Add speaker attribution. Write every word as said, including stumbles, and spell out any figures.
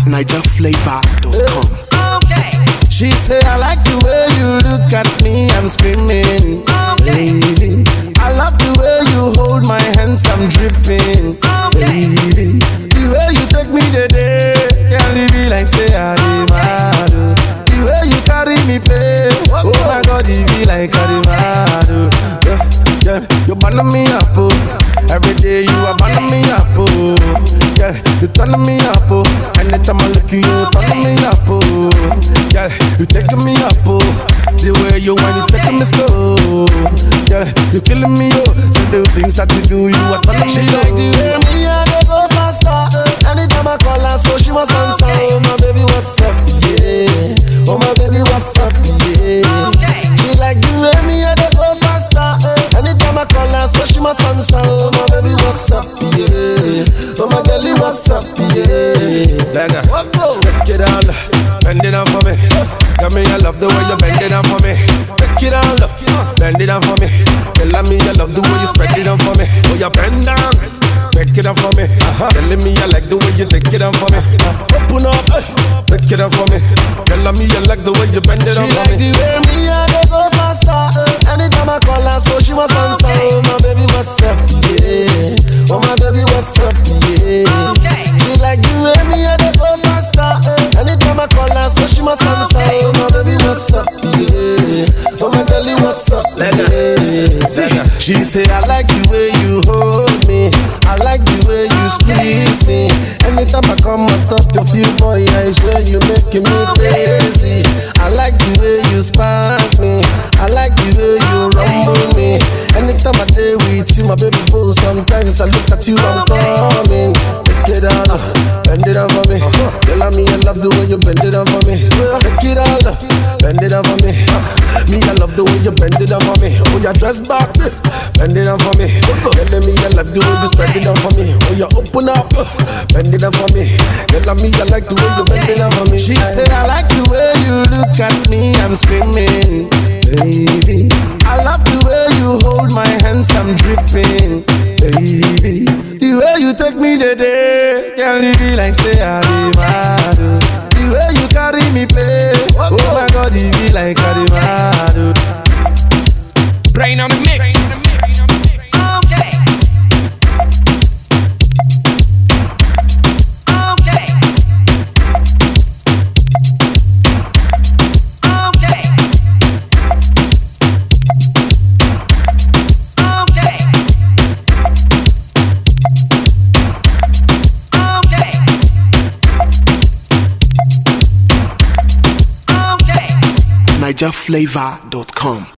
Speaker 1: Niger Flavor dot com.
Speaker 2: Okay.
Speaker 3: She say I like the way you look at me, I'm screaming.
Speaker 2: Okay.
Speaker 3: Baby, I love the way you hold my hands, I'm dripping.
Speaker 2: Okay.
Speaker 3: Baby, the way you take me today, can't leave me like say I mad. The way you carry me play, oh my God, it be like Arimado. Yeah, yeah, you burn me up, oh. Every day you are burning me up, oh. Yeah, you turn me up, oh. Anytime I look at you, you turn me up, oh. Yeah, you taking me up, oh. The way you want, you taking me slow. Yeah, you killing me, oh. So the things that you do, you are turning me. She like the way me and they go faster. Anytime I call her, so she must answer. Oh my baby, what's up? Yeah. Oh my baby, what's up? Yeah. She like the way me and they go faster. Anytime I call her, so she must answer. Oh my baby, what's up? Yeah. So my girlie, what's up? Yeah. Then uh, take it down, bend it down for me. Tell me I love the way you bend it down for me. Take it down, bend it down for me. Tell me I love the way you spread it down for me. Oh you bend down, take it down for me. Uh-huh. Telling me I like the way you take it down for me. Uh, open up, take it down for me. Tell me I like the way you bend it down for me. She like the way me and they go faster. Anytime I call her, so she must answer. Oh my baby, what's up? Yeah. Oh my baby, what's up? Yeah. She like the way me and they go faster. Anytime I call her, so she must answer. Oh my baby, what's up? Yeah. So my girlie, what's up? Yeah. See, she say I like the way you hold me. I like the way you squeeze me. Anytime I come on top of you, boy, I swear you making me crazy. I like the way you spark me. I like the way you rumble me. Anytime I day with you, my baby boo, sometimes I look at you, I'm coming. Take it down, bend it down for me. Tell me I love the way you bend it down for me. Take it down, bend it down for me. Me, I love the way you bend it down for me. Oh, you dress back, bend it down for me. Tell me I love the way you spread it down for me. Oh, you open up, bend it down for me. Tell me I like the way you bend it down for me. She said I like the way you look at me, I'm screaming. Baby, I love the way you hold my hands, I'm dripping. Baby, the way you take me today, can't leave me like say I'm mad. The way you carry me play, oh my God, it be like Arimado.
Speaker 2: Brain on the mix. Okay. Okay.
Speaker 1: Niger Flavor dot com.